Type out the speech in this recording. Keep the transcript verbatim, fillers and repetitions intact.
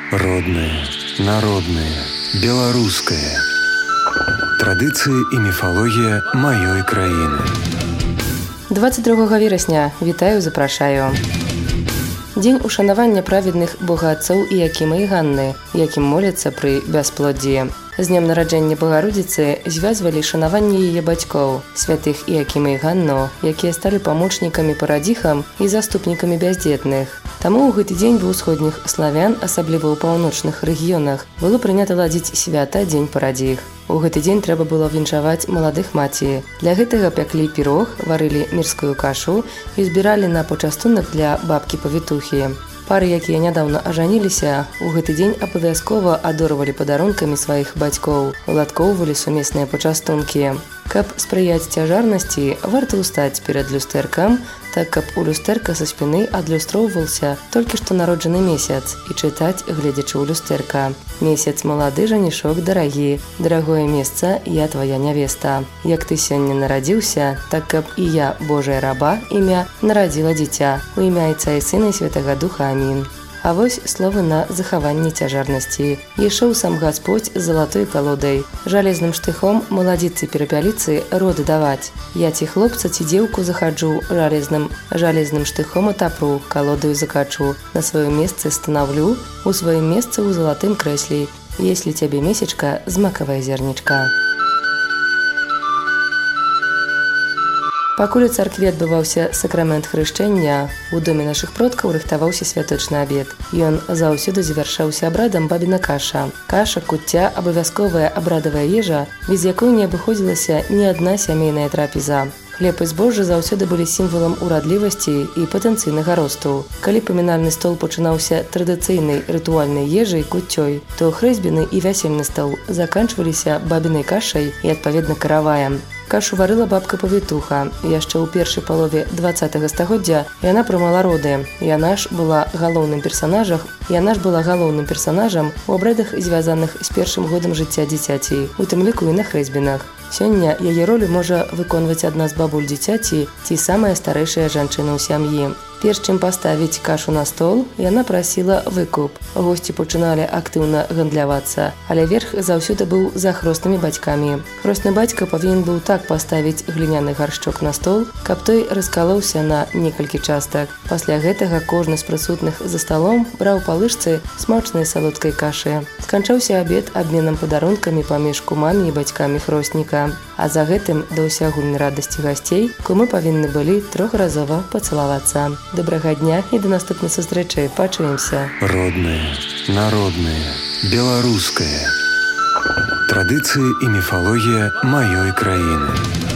Родное, народное, беларускае. Традыцыі і міфалогія маёй краіны. дваццаць другога верасня. Вітаю, запрашаю. Дзень ушанавання праведных богаатцоў Іакіма і Ганны, якім моляцца пры бясплоддзі. З днем нараджэння Багародзіцы звязвалі шанаванне яе бацькоў, святых Іакіма і Ганну, якія сталі памочнікамі парадзіхам і заступнікамі бяздзетных. Таму ў гэты дзень ва ўсходніх славян, асабліва ў паўночных рэгіёнах, было прынята ладзіць свята дзень парадзіх. У гэты дзень трэба было віншаваць маладых маці. Для гэтага пяклі пірог, варылі мірскую кашу і збіралі на пачастунак для бабкі-павітухі. Пары, якія нядаўна ажаніліся, у гэты дзень абавязкова адорвалі падарункамі сваіх бацькоў, уладкоўвалі сумесныя пачастункі. Каб спрыяць цяжарнасці, варта ўстаць перад люстэркам, так каб у люстэрка са спіны адлюстроўваўся толькі што народжаны месяц і чытаць, гледзячы ў люстэрка. Месяц малады, жанішок дарагі, дарагое месца, я твая нявеста. Як ты сёння нарадзіўся, так каб і я, Божая раба, імя, нарадзіла дзіця. У імя Айца і Сына і Святага Духа. Амінь. А вось словы на захаванне цяжарнасці. Ішоў сам Гасподзь з залатой калодай. Жалезным штыхом маладзіцы перапяліцы роды даваць. Я ці хлопца, ці дзеўку захаджу, жалезным, жалезным штыхом атапру, калодаю закачу. На сваё месцы станаўлю, у сваім месцы ў залатым крэслі. Если цябе месячка, з макавае зернічка. Пакуль у царкве адбываўся сакрамент хрышчэння, у доме нашых продкаў рыхтаваўся святочны абед. Ён заўсёды завяршаўся абрадам бабіна каша. Каша, куцця, абавязковая абрадавая ежа, без якой не абыходзілася ні адна сямейная трапеза. Хлеб і збожжа заўсёды былі сімвалам урадлівасці і патэнцыйнага росту. Калі памінальны стол пачынаўся традыцыйнай рытуальнай ежай, куццёй, то хрэсьбіны і вясельны стол заканчваліся бабінай кашай і, адпаведна, караваем. Кашу варыла бабка-павітуха. Яшчэ ў першай палове дваццатага стагоддзя яна прымала роды. Яна ж была галоўным персанажам, яна ж была галоўным персанажам у абрадах, звязаных з першым годам жыцця дзіцяці, у тым ліку і на хрэсьбінах. Сёння яе ролю можа выконваць адна з бабуль дзіцяці ці самая старэйшая жанчына ў сям'і. Перш чым паставіць кашу на стол, яна прасіла выкуп. Госці пачыналі актыўна гандлявацца, але верх заўсёды быў за хроснымі бацькамі. Хросны бацька павінен быў так паставіць гліняны гаршчок на стол, каб той раскалоўся на некалькі частак. Пасля гэтага кожны з прысутных за сталом браў па лыжцы смачнай салодкай кашы. Сканчаўся абед абменам падарункамі паміж кумамі і бацькамі хросніка. А за гэтым, да ўсеагульнай радасці гасцей, кумы павінны былі трохразова пацалавацца. Добрага дня і да наступнай сустрэчы. Пачуемся. Родное, народное, беларускае. Традыцыі і міфалогія маёй краіны.